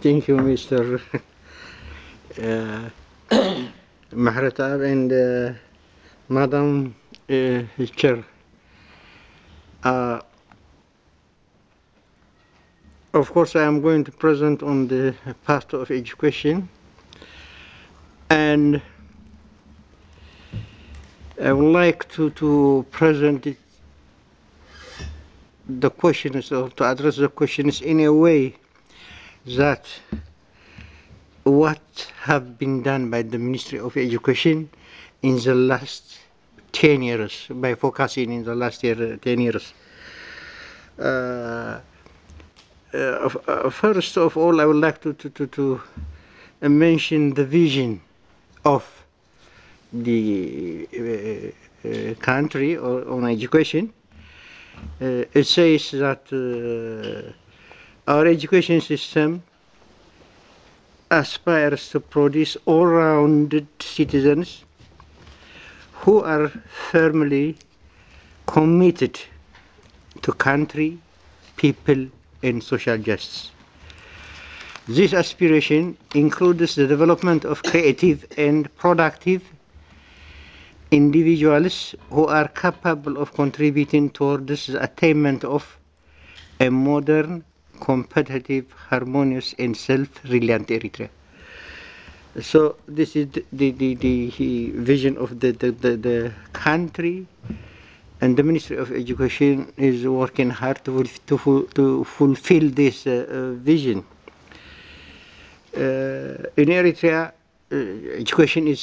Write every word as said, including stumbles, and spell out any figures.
thank you, Mister uh, Mahratab and uh, Madam uh, Chair. Uh, of course, I am going to present on the part of education, and I would like to, to present it, the questions, or to address the questions in a way that what have been done by the Ministry of Education in the last ten years, by focusing in the last year, ten years. Uh, uh, uh, first of all, I would like to, to, to, to mention the vision of the uh, uh, country or, on education. Uh, it says that uh, our education system aspires to produce all-rounded citizens who are firmly committed to country, people, and social justice. This aspiration includes the development of creative and productive individuals who are capable of contributing towards the attainment of a modern, competitive, harmonious, and self-reliant Eritrea. So this is the, the, the vision of the, the, the, the country, and the Ministry of Education is working hard to, to, to fulfill this uh, uh, vision. Uh, in Eritrea, uh, education is